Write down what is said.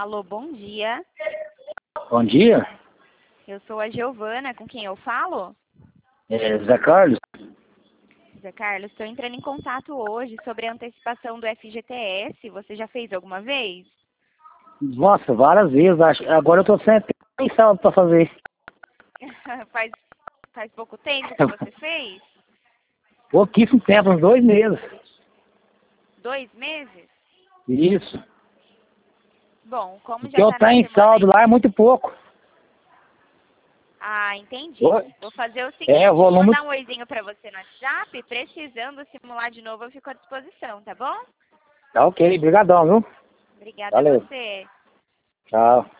Alô, bom dia. Bom dia, Eu sou a Giovana, com quem eu falo? Zé Carlos. Zé Carlos, estou entrando em contato hoje sobre a antecipação do FGTS. Você já fez alguma vez? Nossa, várias vezes. Agora eu tô sem pensado pra fazer. faz, faz pouco tempo que você fez? Pouquíssimo tempo, uns 2 meses. 2 meses? Isso. Bom, como O que já eu está na tenho em semana... saldo lá é muito pouco. Ah, entendi. Oi? Vou fazer o É, o seguinte, vou volume. mandar um oizinho para você no WhatsApp. Precisando simular de novo, eu fico à disposição, tá bom? Tá ok, brigadão, viu? Obrigada a Valeu. você. Tchau.